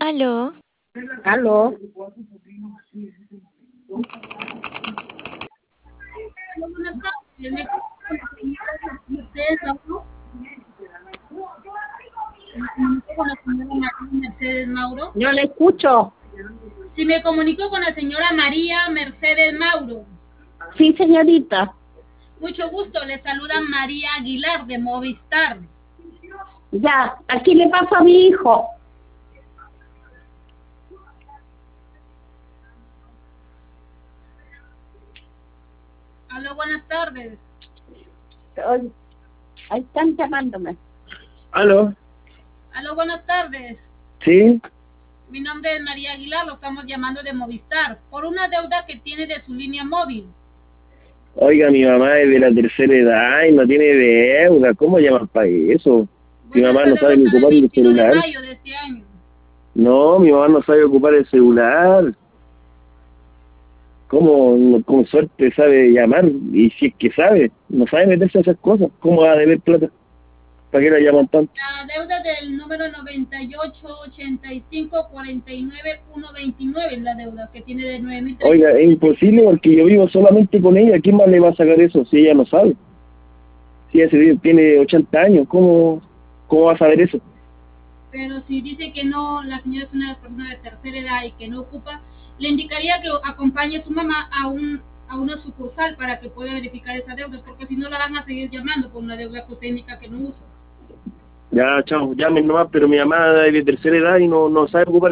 Aló, Aló, Buenas tardes. Me comunico con la señora Mercedes Mauro. Me comunico con la señora María Mercedes Mauro. yo le escucho. Si me comunico con la señora María Mercedes Mauro. Sí, señorita. Mucho gusto, le saluda María Aguilar de Movistar. Ya, aquí le paso a mi hijo. Aló, buenas tardes. Oye, ahí están llamándome. ¿Aló? Aló, buenas tardes. ¿Sí? Mi nombre es María Aguilar, lo estamos llamando de Movistar por una deuda que tiene de su línea móvil. Oiga, mi mamá es de la tercera edad y no tiene deuda. ¿Cómo llaman para eso? Mi Bueno, mamá esta no deuda sabe ni está del ocupar el 21 de celular. mayo de este año. No, mi mamá no sabe ocupar el celular. ¿Cómo con suerte sabe llamar? Y si es que sabe, no sabe meterse a esas cosas. ¿Cómo va a deber plata? ¿Para qué la llaman tanto? La deuda del número 9885491129 es la deuda que tiene de 9.300. Oiga, es imposible porque yo vivo solamente con ella. ¿Quién más le va a sacar eso si ella no sabe? Si ella tiene 80 años, ¿cómo va a saber eso? Pero si dice que no, la señora es una persona de tercera edad y que no ocupa, le indicaría que acompañe a su mamá a una sucursal para que pueda verificar esa deuda, porque si no la van a seguir llamando por una deuda que usted indica que no usa. Ya, chao, llamen nomás, pero mi mamá es de tercera edad y no sabe ocupar